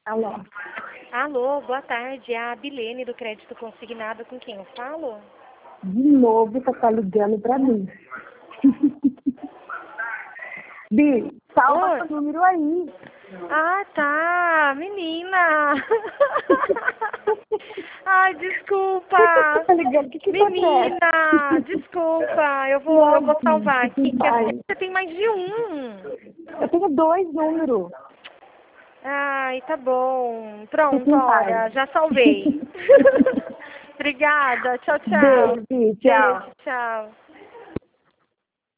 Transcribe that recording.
Alô? Alô, boa tarde. É a Bilene do Crédito Consignado, com quem eu falo? De novo você tá ligando pra mim. Bi, salva Oi. seu número aí. Ah, tá. Menina. Ai, desculpa. Por que você tá ligando? O que Menina, acontece? desculpa. Eu vou salvar Bi, aqui, que você tem mais de um. eu tenho 2 números. Ai, tá bom. Pronto, Fique em olha, paz. já salvei. Obrigada. Tchau, tchau. Beijo, Bi, tchau. Beijo, tchau.